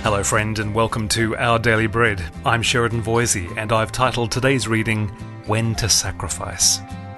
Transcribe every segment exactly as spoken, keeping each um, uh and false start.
Hello friend and welcome to Our Daily Bread. I'm Sheridan Voisey and I've titled today's reading, When to Sacrifice.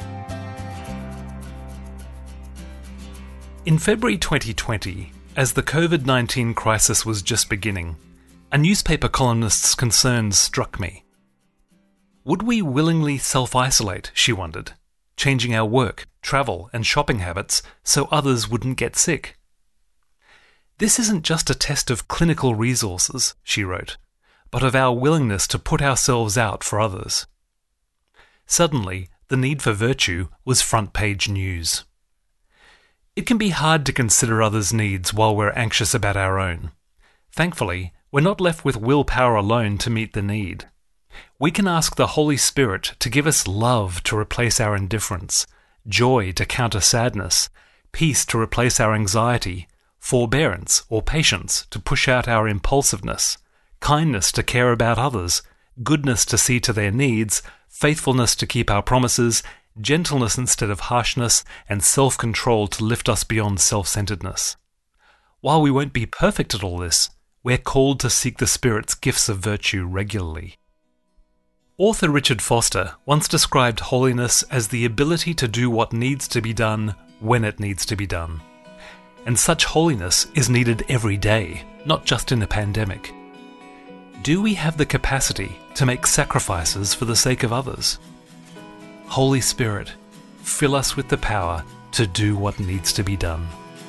In February twenty twenty, as the covid nineteen crisis was just beginning, a newspaper columnist's concerns struck me. Would we willingly self-isolate, she wondered, changing our work, travel and shopping habits so others wouldn't get sick? This isn't just a test of clinical resources, she wrote, but of our willingness to put ourselves out for others. Suddenly, the need for virtue was front-page news. It can be hard to consider others' needs while we're anxious about our own. Thankfully, we're not left with willpower alone to meet the need. We can ask the Holy Spirit to give us love to replace our indifference, joy to counter sadness, peace to replace our anxiety, forbearance or patience to push out our impulsiveness, kindness to care about others, goodness to see to their needs, faithfulness to keep our promises, gentleness instead of harshness, and self-control to lift us beyond self-centeredness. While we won't be perfect at all this, we're called to seek the Spirit's gifts of virtue regularly. Author Richard Foster once described holiness as the ability to do what needs to be done when it needs to be done. And such holiness is needed every day, not just in a pandemic. Do we have the capacity to make sacrifices for the sake of others? Holy Spirit, fill us with the power to do what needs to be done.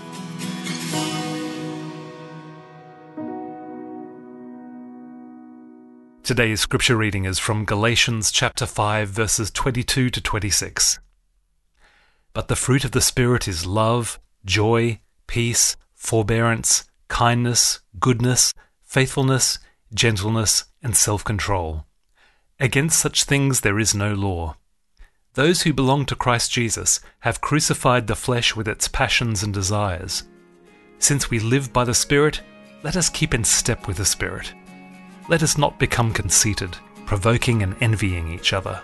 Today's scripture reading is from Galatians chapter five, verses twenty-two to twenty-six. But the fruit of the Spirit is love, joy, peace, forbearance, kindness, goodness, faithfulness, gentleness, and self-control. Against such things there is no law. Those who belong to Christ Jesus have crucified the flesh with its passions and desires. Since we live by the Spirit, let us keep in step with the Spirit. Let us not become conceited, provoking and envying each other.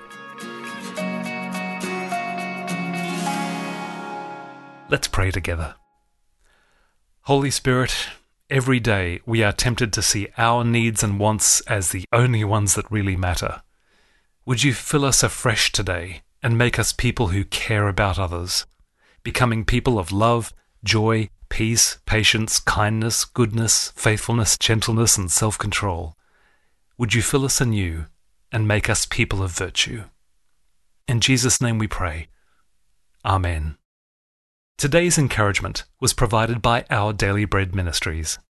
Let's pray together. Holy Spirit, every day we are tempted to see our needs and wants as the only ones that really matter. Would you fill us afresh today and make us people who care about others, becoming people of love, joy, peace, patience, kindness, goodness, faithfulness, gentleness, and self-control. Would you fill us anew and make us people of virtue? In Jesus' name we pray. Amen. Today's encouragement was provided by Our Daily Bread Ministries.